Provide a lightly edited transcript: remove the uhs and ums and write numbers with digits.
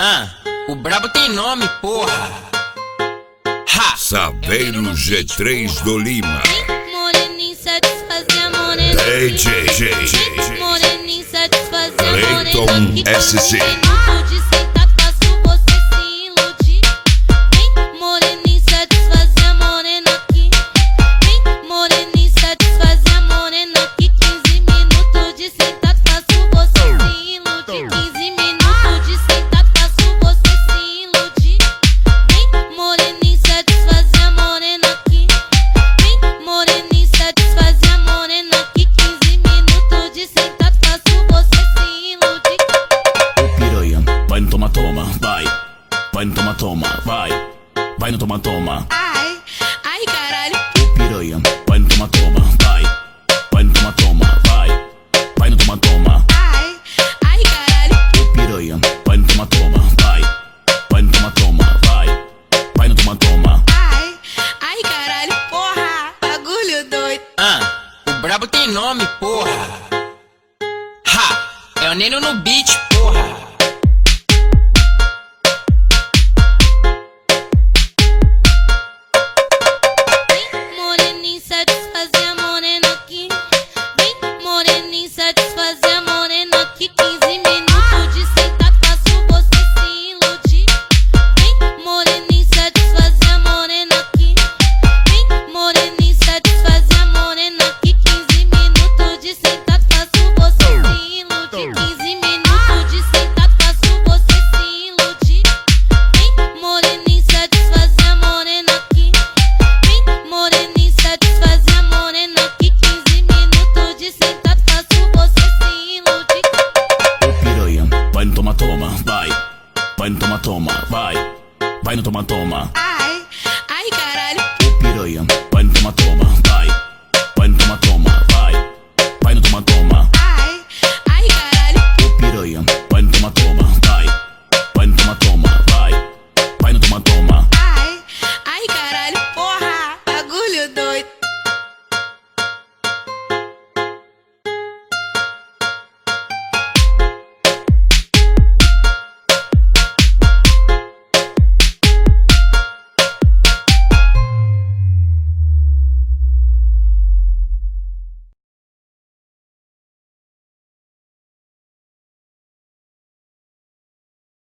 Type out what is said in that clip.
O brabo tem nome, porra. Ha! Saveiro G3 do Lima. Moreninho satisfazer a morena. DJ Moreninho satisfazer a Cleiton morena. SC. Minuto de sentar, faço você se iludir. Vem, moreninho satisfazer a morena aqui. Vem, moreninho satisfazer a morena aqui. 15 minutos de sentar, faço você se iludir. 15 minutos de sentar, faço você se iludir. Vem, moreninho satisfazer a morena aqui. Vem, moreninho satisfazer a morena aqui. 15 minutos de sentar, faço você se iludir. Ô piranha, vai no toma-toma, vai. Vai no toma-toma, vai. Vai no toma-toma. Ai, caralho. Ô piranha, vai no toma-toma, vai. Vai no toma-toma, vai. Vai no toma-toma. Ai, caralho. Ô piranha, vai no toma-toma, vai. Vai no toma-toma, vai. Vai no toma-toma. Ai, caralho. Porra, bagulho doido. O brabo tem nome, porra. Ha! É o Neno no beat, porra. Vem, moreninho satisfazer a morena aqui. Vem, moreninho satisfazer a morena aqui. 15 minutos de sentar, faço você se iludir. Vem, moreninho satisfazer a morena aqui. Vem, moreninho satisfazer a morena aqui. 15 minutos de sentar, faço você se iludir. 15 minutos de sentar, faço você se iludir. Vem, moreninho satisfazer a morena aqui. Vem, moreninho satisfazer a morena aqui. 15 minutos de sentar, faço você se iludir. Ô piranha, vai no toma-toma, vai. Vai no toma-toma, vai. Vai no toma-toma. Ai, caralho. Ô piranha, vai no toma-toma,